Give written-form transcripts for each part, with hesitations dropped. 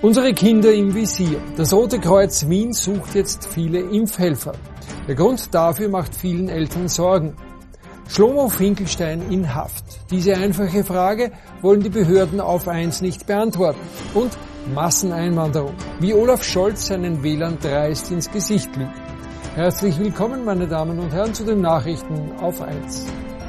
Unsere Kinder im Visier. Das Rote Kreuz Wien sucht jetzt viele Impfhelfer. Der Grund dafür macht vielen Eltern Sorgen. Schlomo Finkelstein in Haft. Diese einfache Frage wollen die Behörden auf 1 nicht beantworten. Und Masseneinwanderung. Wie Olaf Scholz seinen Wählern dreist ins Gesicht lügt. Herzlich willkommen, meine Damen und Herren, zu den Nachrichten auf 1.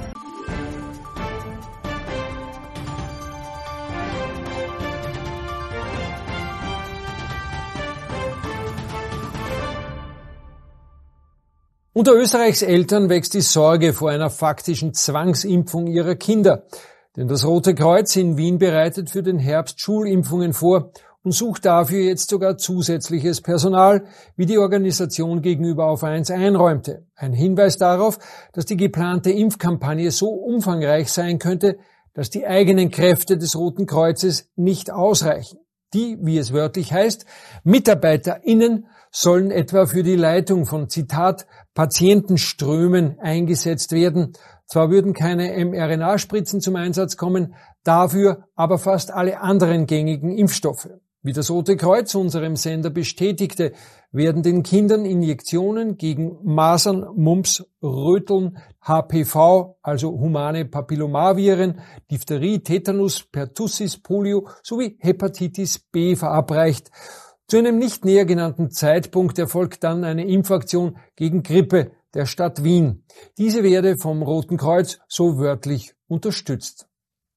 Unter Österreichs Eltern wächst die Sorge vor einer faktischen Zwangsimpfung ihrer Kinder. Denn das Rote Kreuz in Wien bereitet für den Herbst Schulimpfungen vor und sucht dafür jetzt sogar zusätzliches Personal, wie die Organisation gegenüber auf 1 einräumte. Ein Hinweis darauf, dass die geplante Impfkampagne so umfangreich sein könnte, dass die eigenen Kräfte des Roten Kreuzes nicht ausreichen. Die, wie es wörtlich heißt, MitarbeiterInnen sollen etwa für die Leitung von, Zitat, Patientenströmen eingesetzt werden. Zwar würden keine mRNA-Spritzen zum Einsatz kommen, dafür aber fast alle anderen gängigen Impfstoffe. Wie das Rote Kreuz unserem Sender bestätigte, werden den Kindern Injektionen gegen Masern, Mumps, Röteln, HPV, also humane Papillomaviren, Diphtherie, Tetanus, Pertussis, Polio sowie Hepatitis B verabreicht. Zu einem nicht näher genannten Zeitpunkt erfolgt dann eine Impfaktion gegen Grippe der Stadt Wien. Diese werde vom Roten Kreuz so wörtlich unterstützt.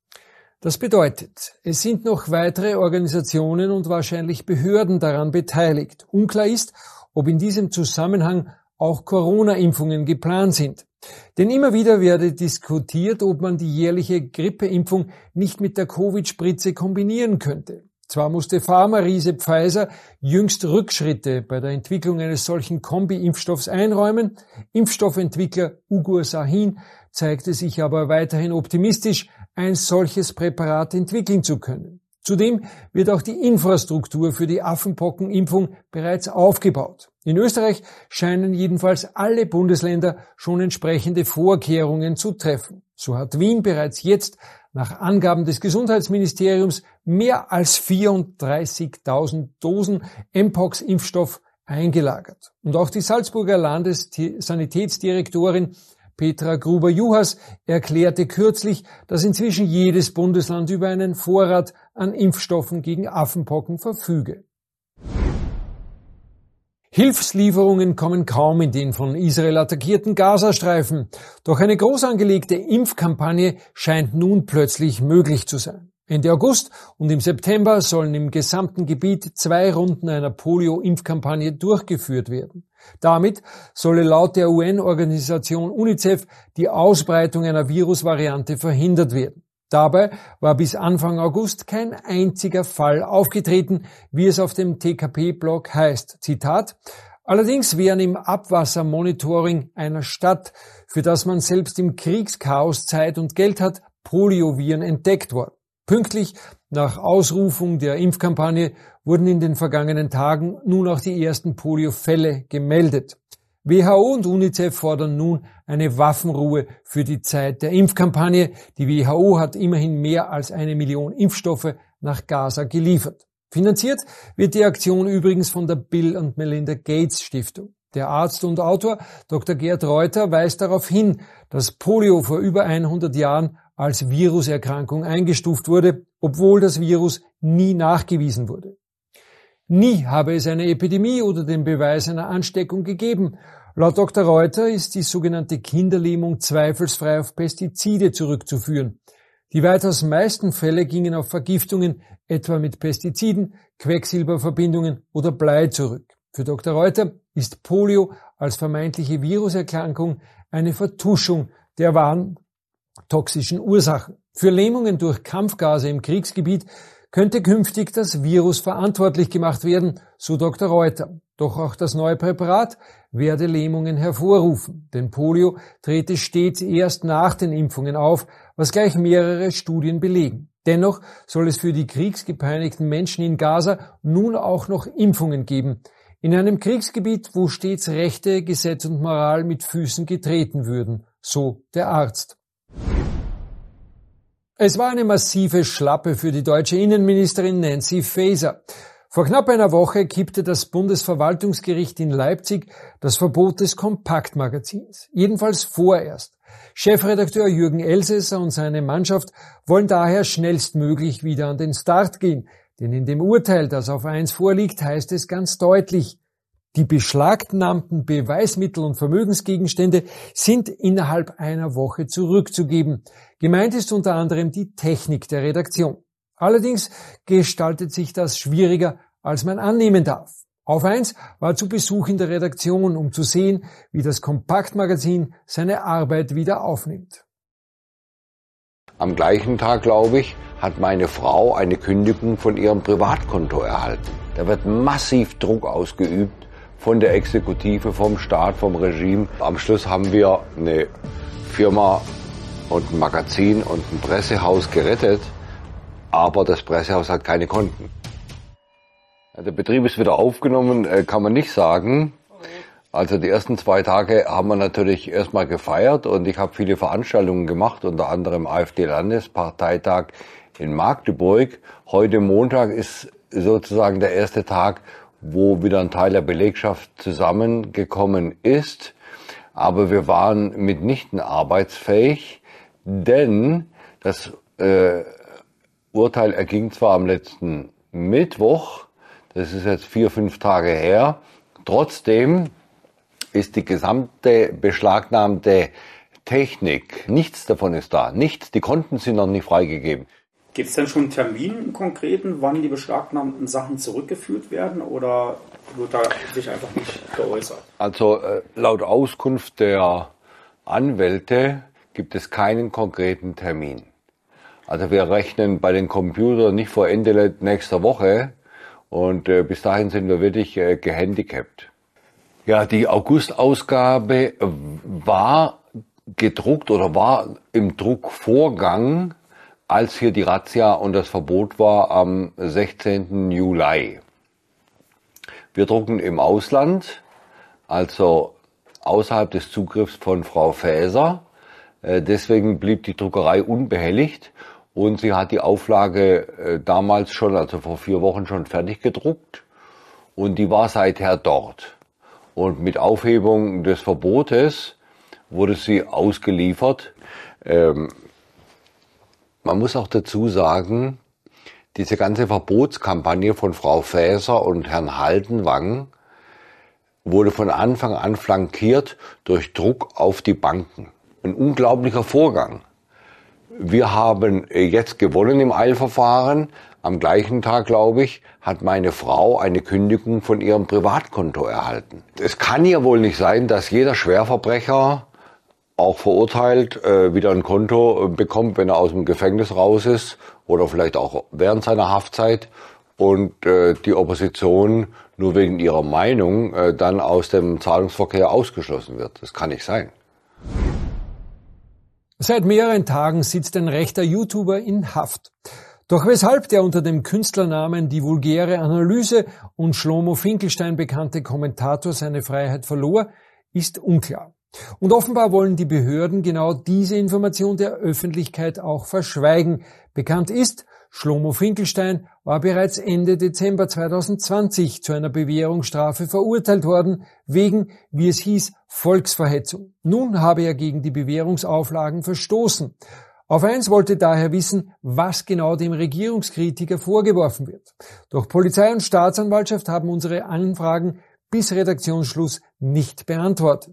Das bedeutet, es sind noch weitere Organisationen und wahrscheinlich Behörden daran beteiligt. Unklar ist, ob in diesem Zusammenhang auch Corona-Impfungen geplant sind. Denn immer wieder werde diskutiert, ob man die jährliche Grippeimpfung nicht mit der Covid-Spritze kombinieren könnte. Zwar musste Pharma-Riese Pfizer jüngst Rückschritte bei der Entwicklung eines solchen Kombi-Impfstoffs einräumen, Impfstoffentwickler Ugur Sahin zeigte sich aber weiterhin optimistisch, ein solches Präparat entwickeln zu können. Zudem wird auch die Infrastruktur für die Affenpockenimpfung bereits aufgebaut. In Österreich scheinen jedenfalls alle Bundesländer schon entsprechende Vorkehrungen zu treffen. So hat Wien bereits jetzt nach Angaben des Gesundheitsministeriums mehr als 34.000 Dosen Mpox-Impfstoff eingelagert. Und auch die Salzburger Landessanitätsdirektorin Petra Gruber-Juhas erklärte kürzlich, dass inzwischen jedes Bundesland über einen Vorrat an Impfstoffen gegen Affenpocken verfüge. Hilfslieferungen kommen kaum in den von Israel attackierten Gazastreifen. Doch eine groß angelegte Impfkampagne scheint nun plötzlich möglich zu sein. Ende August und im September sollen im gesamten Gebiet 2 Runden einer Polio-Impfkampagne durchgeführt werden. Damit solle laut der UN-Organisation UNICEF die Ausbreitung einer Virusvariante verhindert werden. Dabei war bis Anfang August kein einziger Fall aufgetreten, wie es auf dem TKP-Blog heißt. Zitat: Allerdings wären im Abwassermonitoring einer Stadt, für das man selbst im Kriegschaos Zeit und Geld hat, Polioviren entdeckt worden. Pünktlich nach Ausrufung der Impfkampagne wurden in den vergangenen Tagen nun auch die ersten Poliofälle gemeldet. WHO und UNICEF fordern nun eine Waffenruhe für die Zeit der Impfkampagne. Die WHO hat immerhin mehr als 1 Million Impfstoffe nach Gaza geliefert. Finanziert wird die Aktion übrigens von der Bill und Melinda Gates Stiftung. Der Arzt und Autor Dr. Gerd Reuter weist darauf hin, dass Polio vor über 100 Jahren als Viruserkrankung eingestuft wurde, obwohl das Virus nie nachgewiesen wurde. Nie habe es eine Epidemie oder den Beweis einer Ansteckung gegeben. Laut Dr. Reuter ist die sogenannte Kinderlähmung zweifelsfrei auf Pestizide zurückzuführen. Die weitaus meisten Fälle gingen auf Vergiftungen, etwa mit Pestiziden, Quecksilberverbindungen oder Blei zurück. Für Dr. Reuter ist Polio als vermeintliche Viruserkrankung eine Vertuschung der wahren toxischen Ursachen. Für Lähmungen durch Kampfgase im Kriegsgebiet könnte künftig das Virus verantwortlich gemacht werden, so Dr. Reuter. Doch auch das neue Präparat werde Lähmungen hervorrufen, denn Polio trete stets erst nach den Impfungen auf, was gleich mehrere Studien belegen. Dennoch soll es für die kriegsgepeinigten Menschen in Gaza nun auch noch Impfungen geben. In einem Kriegsgebiet, wo stets Rechte, Gesetz und Moral mit Füßen getreten würden, so der Arzt. Es war eine massive Schlappe für die deutsche Innenministerin Nancy Faeser. Vor knapp einer Woche kippte das Bundesverwaltungsgericht in Leipzig das Verbot des Kompaktmagazins. Jedenfalls vorerst. Chefredakteur Jürgen Elsässer und seine Mannschaft wollen daher schnellstmöglich wieder an den Start gehen. Denn in dem Urteil, das auf 1 vorliegt, heißt es ganz deutlich, die beschlagnahmten Beweismittel und Vermögensgegenstände sind innerhalb einer Woche zurückzugeben. Gemeint ist unter anderem die Technik der Redaktion. Allerdings gestaltet sich das schwieriger, als man annehmen darf. Auf 1 war zu Besuch in der Redaktion, um zu sehen, wie das Kompaktmagazin seine Arbeit wieder aufnimmt. Am gleichen Tag, glaube ich, hat meine Frau eine Kündigung von ihrem Privatkonto erhalten. Da wird massiv Druck ausgeübt von der Exekutive, vom Staat, vom Regime. Am Schluss haben wir eine Firma und ein Magazin und ein Pressehaus gerettet, aber das Pressehaus hat keine Konten. Der Betrieb ist wieder aufgenommen, kann man nicht sagen. Also die ersten 2 Tage haben wir natürlich erstmal gefeiert und ich habe viele Veranstaltungen gemacht, unter anderem AfD-Landesparteitag in Magdeburg. Heute Montag ist sozusagen der erste Tag, wo wieder ein Teil der Belegschaft zusammengekommen ist. Aber wir waren mitnichten arbeitsfähig, denn das Urteil erging zwar am letzten Mittwoch, das ist jetzt 4-5 Tage her, trotzdem ist die gesamte beschlagnahmte Technik, nichts davon ist da, nichts, die Konten sind noch nicht freigegeben. Gibt es denn schon einen Termin, einen konkreten, wann die beschlagnahmten Sachen zurückgeführt werden oder wird da sich einfach nicht geäußert? Also laut Auskunft der Anwälte gibt es keinen konkreten Termin. Also wir rechnen bei den Computern nicht vor Ende nächster Woche und bis dahin sind wir wirklich gehandicapt. Ja, die August-Ausgabe war gedruckt oder war im Druckvorgang, als hier die Razzia und das Verbot war am 16. Juli. Wir drucken im Ausland, also außerhalb des Zugriffs von Frau Faeser. Deswegen blieb die Druckerei unbehelligt und sie hat die Auflage damals schon, also vor 4 Wochen schon fertig gedruckt und die war seither dort. Und mit Aufhebung des Verbotes wurde sie ausgeliefert. Man muss auch dazu sagen, diese ganze Verbotskampagne von Frau Faeser und Herrn Haldenwang wurde von Anfang an flankiert durch Druck auf die Banken. Ein unglaublicher Vorgang. Wir haben jetzt gewonnen im Eilverfahren. Am gleichen Tag, glaube ich, hat meine Frau eine Kündigung von ihrem Privatkonto erhalten. Es kann ja wohl nicht sein, dass jeder Schwerverbrecher, auch verurteilt, wieder ein Konto bekommt, wenn er aus dem Gefängnis raus ist oder vielleicht auch während seiner Haftzeit und die Opposition nur wegen ihrer Meinung dann aus dem Zahlungsverkehr ausgeschlossen wird. Das kann nicht sein. Seit mehreren Tagen sitzt ein rechter YouTuber in Haft. Doch weshalb der unter dem Künstlernamen Die vulgäre Analyse und Shlomo Finkelstein bekannte Kommentator seine Freiheit verlor, ist unklar. Und offenbar wollen die Behörden genau diese Information der Öffentlichkeit auch verschweigen. Bekannt ist, Shlomo Finkelstein war bereits Ende Dezember 2020 zu einer Bewährungsstrafe verurteilt worden, wegen, wie es hieß, Volksverhetzung. Nun habe er gegen die Bewährungsauflagen verstoßen. Auf 1 wollte daher wissen, was genau dem Regierungskritiker vorgeworfen wird. Doch Polizei und Staatsanwaltschaft haben unsere Anfragen bis Redaktionsschluss nicht beantwortet.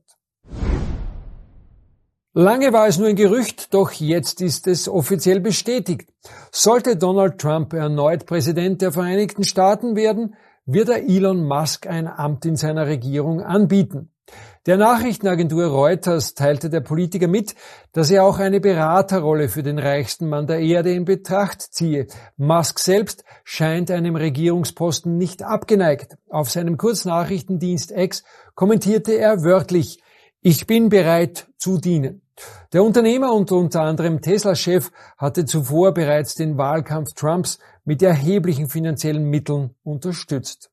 Lange war es nur ein Gerücht, doch jetzt ist es offiziell bestätigt. Sollte Donald Trump erneut Präsident der Vereinigten Staaten werden, wird er Elon Musk ein Amt in seiner Regierung anbieten. Der Nachrichtenagentur Reuters teilte der Politiker mit, dass er auch eine Beraterrolle für den reichsten Mann der Erde in Betracht ziehe. Musk selbst scheint einem Regierungsposten nicht abgeneigt. Auf seinem Kurznachrichtendienst X kommentierte er wörtlich: Ich bin bereit zu dienen. Der Unternehmer und unter anderem Tesla-Chef hatte zuvor bereits den Wahlkampf Trumps mit erheblichen finanziellen Mitteln unterstützt.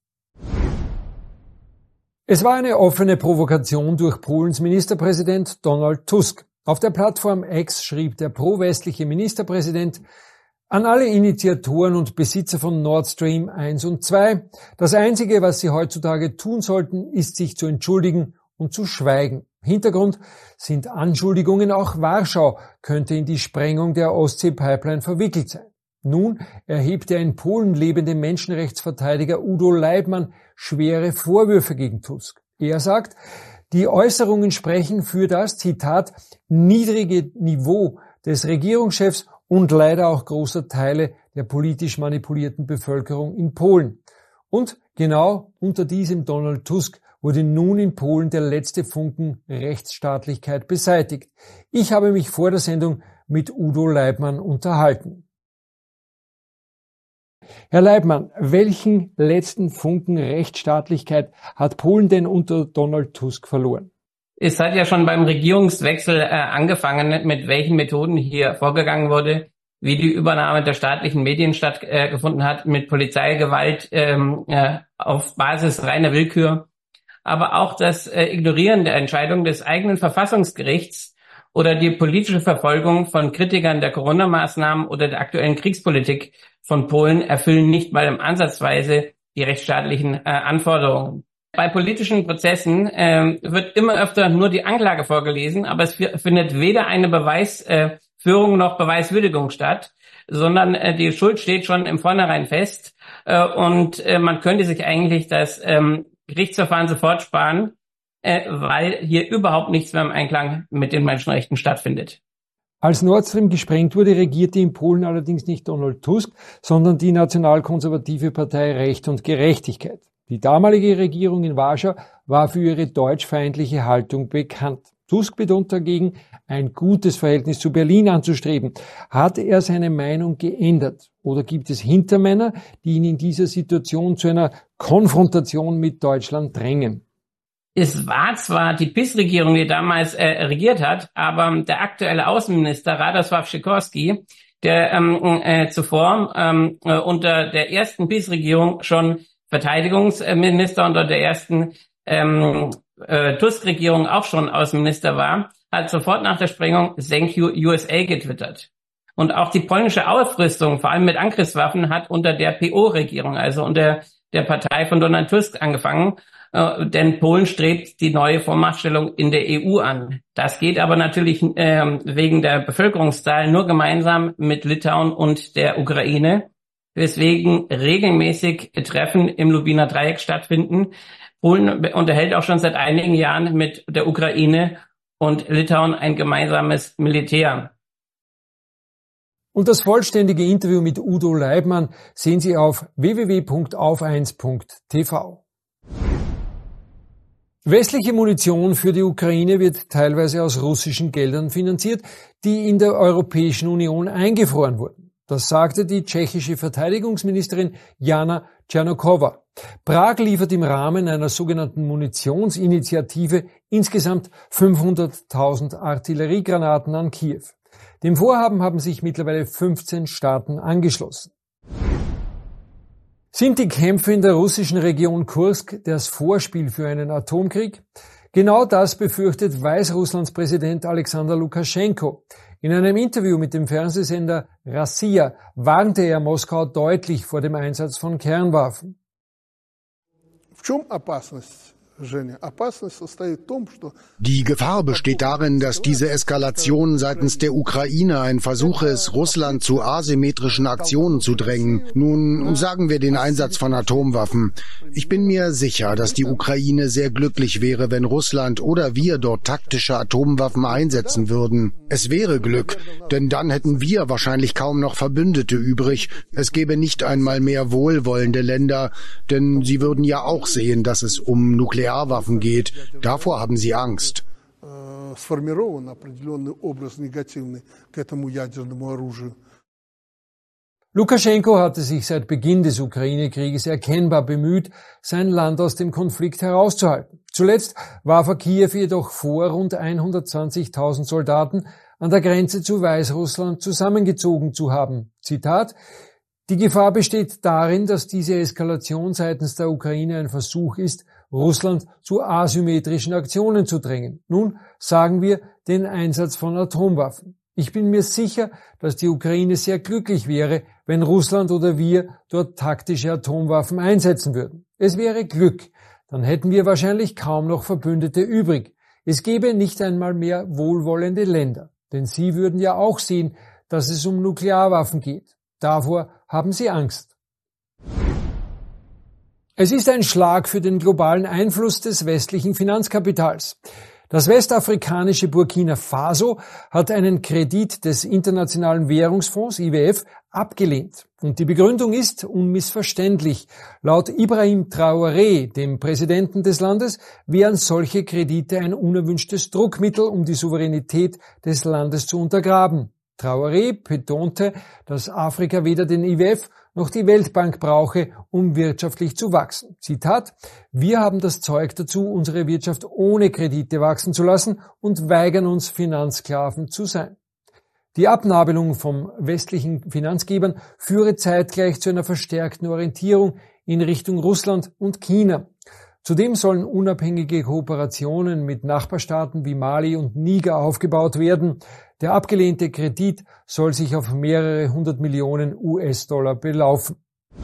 Es war eine offene Provokation durch Polens Ministerpräsident Donald Tusk. Auf der Plattform X schrieb der pro-westliche Ministerpräsident: An alle Initiatoren und Besitzer von Nord Stream 1 und 2, das Einzige, was sie heutzutage tun sollten, ist sich zu entschuldigen und zu schweigen. Hintergrund sind Anschuldigungen, auch Warschau könnte in die Sprengung der Ostsee-Pipeline verwickelt sein. Nun erhebt der in Polen lebende Menschenrechtsverteidiger Udo Leibmann schwere Vorwürfe gegen Tusk. Er sagt, die Äußerungen sprechen für das, Zitat, niedrige Niveau des Regierungschefs und leider auch großer Teile der politisch manipulierten Bevölkerung in Polen. Und genau unter diesem Donald Tusk wurde nun in Polen der letzte Funken Rechtsstaatlichkeit beseitigt. Ich habe mich vor der Sendung mit Udo Leibmann unterhalten. Herr Leibmann, welchen letzten Funken Rechtsstaatlichkeit hat Polen denn unter Donald Tusk verloren? Es hat ja schon beim Regierungswechsel angefangen, mit welchen Methoden hier vorgegangen wurde, wie die Übernahme der staatlichen Medien stattgefunden hat, mit Polizeigewalt auf Basis reiner Willkür, aber auch das Ignorieren der Entscheidung des eigenen Verfassungsgerichts oder die politische Verfolgung von Kritikern der Corona-Maßnahmen oder der aktuellen Kriegspolitik von Polen erfüllen nicht mal ansatzweise die rechtsstaatlichen Anforderungen. Bei politischen Prozessen wird immer öfter nur die Anklage vorgelesen, aber es findet weder eine Beweisführung noch Beweiswürdigung statt, sondern die Schuld steht schon im Vornherein fest und man könnte sich eigentlich das Gerichtsverfahren sofort sparen, weil hier überhaupt nichts mehr im Einklang mit den Menschenrechten stattfindet. Als Nord Stream gesprengt wurde, regierte in Polen allerdings nicht Donald Tusk, sondern die nationalkonservative Partei Recht und Gerechtigkeit. Die damalige Regierung in Warschau war für ihre deutschfeindliche Haltung bekannt. Tusk betont dagegen, ein gutes Verhältnis zu Berlin anzustreben. Hat er seine Meinung geändert? Oder gibt es Hintermänner, die ihn in dieser Situation zu einer Konfrontation mit Deutschland drängen? Es war zwar die PiS-Regierung, die damals regiert hat, aber der aktuelle Außenminister Radosław Sikorski, der zuvor unter der ersten PiS-Regierung schon Verteidigungsminister unter der ersten Tusk-Regierung auch schon Außenminister war, hat sofort nach der Sprengung Thank you USA getwittert. Und auch die polnische Aufrüstung, vor allem mit Angriffswaffen, hat unter der PO-Regierung, also unter der Partei von Donald Tusk angefangen, denn Polen strebt die neue Vormachtstellung in der EU an. Das geht aber natürlich wegen der Bevölkerungszahl nur gemeinsam mit Litauen und der Ukraine, weswegen regelmäßig Treffen im Lubiner Dreieck stattfinden. Polen unterhält auch schon seit einigen Jahren mit der Ukraine und Litauen ein gemeinsames Militär. Und das vollständige Interview mit Udo Leibmann sehen Sie auf www.auf1.tv. Westliche Munition für die Ukraine wird teilweise aus russischen Geldern finanziert, die in der Europäischen Union eingefroren wurden. Das sagte die tschechische Verteidigungsministerin Jana Černochová. Prag liefert im Rahmen einer sogenannten Munitionsinitiative insgesamt 500.000 Artilleriegranaten an Kiew. Dem Vorhaben haben sich mittlerweile 15 Staaten angeschlossen. Sind die Kämpfe in der russischen Region Kursk das Vorspiel für einen Atomkrieg? Genau das befürchtet Weißrusslands Präsident Alexander Lukaschenko. In einem Interview mit dem Fernsehsender Rossiya warnte er Moskau deutlich vor dem Einsatz von Kernwaffen. Die Gefahr besteht darin, dass diese Eskalation seitens der Ukraine ein Versuch ist, Russland zu asymmetrischen Aktionen zu drängen. Nun sagen wir den Einsatz von Atomwaffen. Ich bin mir sicher, dass die Ukraine sehr glücklich wäre, wenn Russland oder wir dort taktische Atomwaffen einsetzen würden. Es wäre Glück, denn dann hätten wir wahrscheinlich kaum noch Verbündete übrig. Es gäbe nicht einmal mehr wohlwollende Länder, denn sie würden ja auch sehen, dass es um Nuklearwaffen geht. Davor haben sie Angst. Lukaschenko hatte sich seit Beginn des Ukraine-Krieges erkennbar bemüht, sein Land aus dem Konflikt herauszuhalten. Zuletzt warf er Kiew jedoch vor, rund 120.000 Soldaten an der Grenze zu Weißrussland zusammengezogen zu haben. Zitat: Die Gefahr besteht darin, dass diese Eskalation seitens der Ukraine ein Versuch ist, Russland zu asymmetrischen Aktionen zu drängen. Nun sagen wir den Einsatz von Atomwaffen. Ich bin mir sicher, dass die Ukraine sehr glücklich wäre, wenn Russland oder wir dort taktische Atomwaffen einsetzen würden. Es wäre Glück. Dann hätten wir wahrscheinlich kaum noch Verbündete übrig. Es gäbe nicht einmal mehr wohlwollende Länder. Denn sie würden ja auch sehen, dass es um Nuklearwaffen geht. Davor haben sie Angst. Es ist ein Schlag für den globalen Einfluss des westlichen Finanzkapitals. Das westafrikanische Burkina Faso hat einen Kredit des Internationalen Währungsfonds IWF abgelehnt. Und die Begründung ist unmissverständlich. Laut Ibrahim Traoré, dem Präsidenten des Landes, wären solche Kredite ein unerwünschtes Druckmittel, um die Souveränität des Landes zu untergraben. Traoré betonte, dass Afrika weder den IWF noch die Weltbank brauche, um wirtschaftlich zu wachsen. Zitat: Wir haben das Zeug dazu, unsere Wirtschaft ohne Kredite wachsen zu lassen und weigern uns, Finanzsklaven zu sein. Die Abnabelung von westlichen Finanzgebern führe zeitgleich zu einer verstärkten Orientierung in Richtung Russland und China. Zudem sollen unabhängige Kooperationen mit Nachbarstaaten wie Mali und Niger aufgebaut werden. Der abgelehnte Kredit soll sich auf mehrere 100 Millionen US-Dollar belaufen.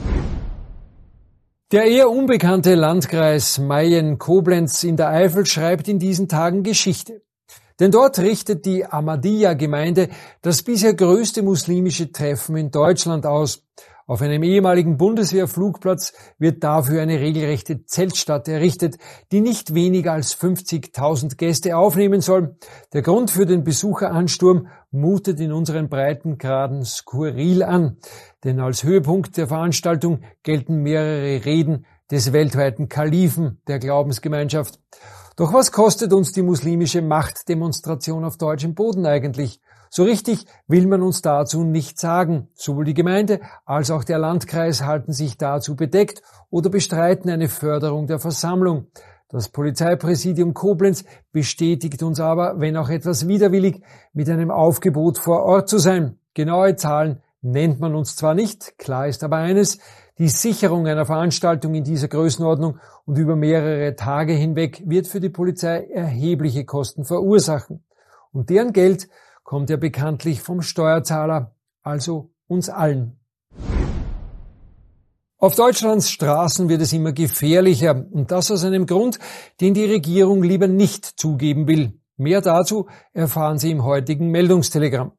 Der eher unbekannte Landkreis Mayen-Koblenz in der Eifel schreibt in diesen Tagen Geschichte. Denn dort richtet die Ahmadiyya-Gemeinde das bisher größte muslimische Treffen in Deutschland aus. Auf einem ehemaligen Bundeswehrflugplatz wird dafür eine regelrechte Zeltstadt errichtet, die nicht weniger als 50.000 Gäste aufnehmen soll. Der Grund für den Besucheransturm mutet in unseren Breitengraden skurril an. Denn als Höhepunkt der Veranstaltung gelten mehrere Reden des weltweiten Kalifen der Glaubensgemeinschaft. Doch was kostet uns die muslimische Machtdemonstration auf deutschem Boden eigentlich? So richtig will man uns dazu nicht sagen. Sowohl die Gemeinde als auch der Landkreis halten sich dazu bedeckt oder bestreiten eine Förderung der Versammlung. Das Polizeipräsidium Koblenz bestätigt uns aber, wenn auch etwas widerwillig, mit einem Aufgebot vor Ort zu sein. Genaue Zahlen nennt man uns zwar nicht, klar ist aber eines: Die Sicherung einer Veranstaltung in dieser Größenordnung und über mehrere Tage hinweg wird für die Polizei erhebliche Kosten verursachen. Und deren Geld kommt ja bekanntlich vom Steuerzahler, also uns allen. Auf Deutschlands Straßen wird es immer gefährlicher, und das aus einem Grund, den die Regierung lieber nicht zugeben will. Mehr dazu erfahren Sie im heutigen Meldungstelegramm.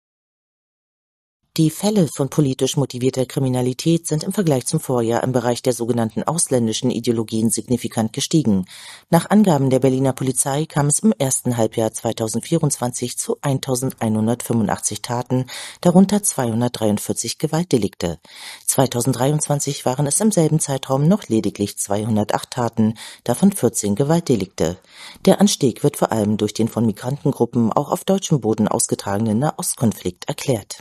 Die Fälle von politisch motivierter Kriminalität sind im Vergleich zum Vorjahr im Bereich der sogenannten ausländischen Ideologien signifikant gestiegen. Nach Angaben der Berliner Polizei kam es im ersten Halbjahr 2024 zu 1.185 Taten, darunter 243 Gewaltdelikte. 2023 waren es im selben Zeitraum noch lediglich 208 Taten, davon 14 Gewaltdelikte. Der Anstieg wird vor allem durch den von Migrantengruppen auch auf deutschem Boden ausgetragenen Nahostkonflikt erklärt.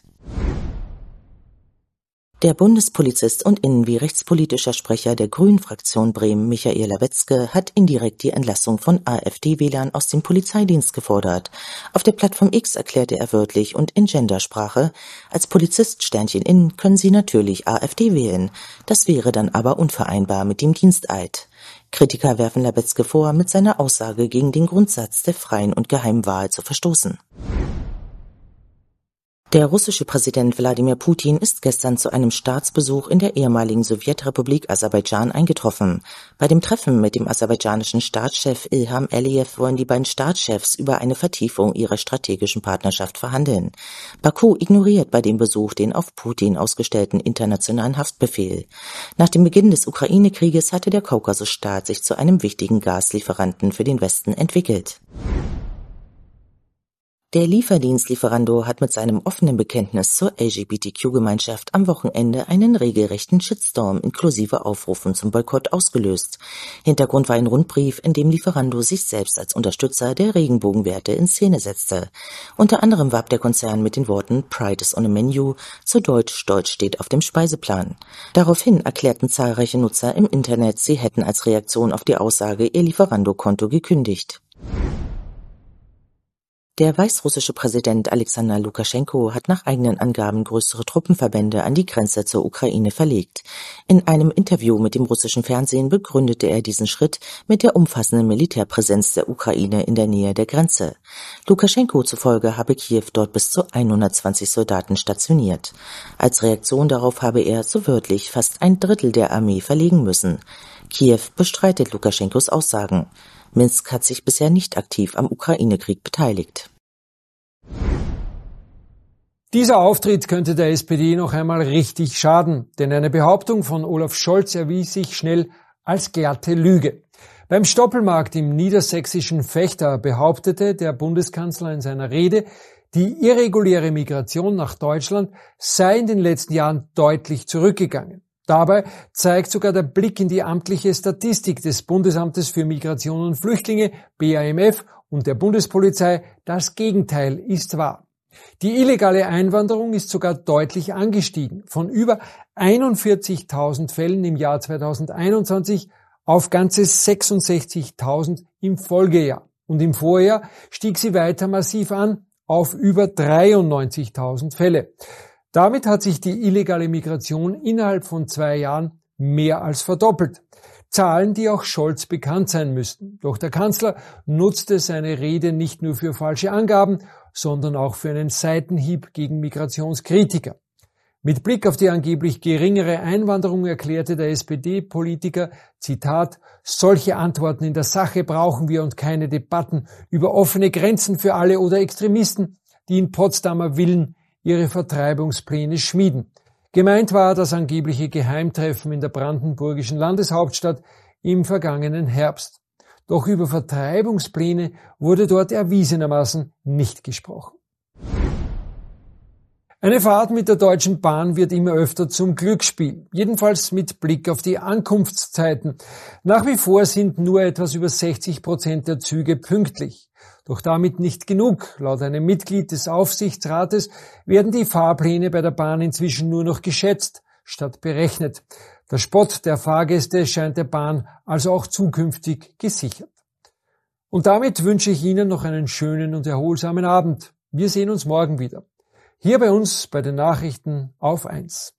Der Bundespolizist und innen- wie rechtspolitischer Sprecher der Grünen-Fraktion Bremen, Michael Lawetzke, hat indirekt die Entlassung von AfD-Wählern aus dem Polizeidienst gefordert. Auf der Plattform X erklärte er wörtlich und in Gendersprache: Als Polizist *in können Sie natürlich AfD wählen. Das wäre dann aber unvereinbar mit dem Diensteid. Kritiker werfen Lawetzke vor, mit seiner Aussage gegen den Grundsatz der freien und geheimen Wahl zu verstoßen. Der russische Präsident Wladimir Putin ist gestern zu einem Staatsbesuch in der ehemaligen Sowjetrepublik Aserbaidschan eingetroffen. Bei dem Treffen mit dem aserbaidschanischen Staatschef Ilham Aliyev wollen die beiden Staatschefs über eine Vertiefung ihrer strategischen Partnerschaft verhandeln. Baku ignoriert bei dem Besuch den auf Putin ausgestellten internationalen Haftbefehl. Nach dem Beginn des Ukraine-Krieges hatte der Kaukasusstaat sich zu einem wichtigen Gaslieferanten für den Westen entwickelt. Der Lieferdienst Lieferando hat mit seinem offenen Bekenntnis zur LGBTQ-Gemeinschaft am Wochenende einen regelrechten Shitstorm inklusive Aufrufen zum Boykott ausgelöst. Hintergrund war ein Rundbrief, in dem Lieferando sich selbst als Unterstützer der Regenbogenwerte in Szene setzte. Unter anderem warb der Konzern mit den Worten "Pride is on a menu", zu Deutsch "Stolz steht auf dem Speiseplan". Daraufhin erklärten zahlreiche Nutzer im Internet, sie hätten als Reaktion auf die Aussage ihr Lieferando-Konto gekündigt. Der weißrussische Präsident Alexander Lukaschenko hat nach eigenen Angaben größere Truppenverbände an die Grenze zur Ukraine verlegt. In einem Interview mit dem russischen Fernsehen begründete er diesen Schritt mit der umfassenden Militärpräsenz der Ukraine in der Nähe der Grenze. Lukaschenko zufolge habe Kiew dort bis zu 120 Soldaten stationiert. Als Reaktion darauf habe er, so wörtlich, fast ein Drittel der Armee verlegen müssen. Kiew bestreitet Lukaschenkos Aussagen. Minsk hat sich bisher nicht aktiv am Ukraine-Krieg beteiligt. Dieser Auftritt könnte der SPD noch einmal richtig schaden, denn eine Behauptung von Olaf Scholz erwies sich schnell als glatte Lüge. Beim Stoppelmarkt im niedersächsischen Vechta behauptete der Bundeskanzler in seiner Rede, die irreguläre Migration nach Deutschland sei in den letzten Jahren deutlich zurückgegangen. Dabei zeigt sogar der Blick in die amtliche Statistik des Bundesamtes für Migration und Flüchtlinge, BAMF, und der Bundespolizei, das Gegenteil ist wahr. Die illegale Einwanderung ist sogar deutlich angestiegen, von über 41.000 Fällen im Jahr 2021 auf ganze 66.000 im Folgejahr. Und im Vorjahr stieg sie weiter massiv an, auf über 93.000 Fälle. Damit hat sich die illegale Migration innerhalb von 2 Jahren mehr als verdoppelt. Zahlen, die auch Scholz bekannt sein müssten. Doch der Kanzler nutzte seine Rede nicht nur für falsche Angaben, sondern auch für einen Seitenhieb gegen Migrationskritiker. Mit Blick auf die angeblich geringere Einwanderung erklärte der SPD-Politiker, Zitat, solche Antworten in der Sache brauchen wir und keine Debatten über offene Grenzen für alle oder Extremisten, die in Potsdamer Villen ihre Vertreibungspläne schmieden. Gemeint war das angebliche Geheimtreffen in der brandenburgischen Landeshauptstadt im vergangenen Herbst. Doch über Vertreibungspläne wurde dort erwiesenermaßen nicht gesprochen. Eine Fahrt mit der Deutschen Bahn wird immer öfter zum Glücksspiel, jedenfalls mit Blick auf die Ankunftszeiten. Nach wie vor sind nur etwas über 60% der Züge pünktlich. Doch damit nicht genug. Laut einem Mitglied des Aufsichtsrates werden die Fahrpläne bei der Bahn inzwischen nur noch geschätzt, statt berechnet. Der Spott der Fahrgäste scheint der Bahn also auch zukünftig gesichert. Und damit wünsche ich Ihnen noch einen schönen und erholsamen Abend. Wir sehen uns morgen wieder. Hier bei uns bei den Nachrichten auf 1.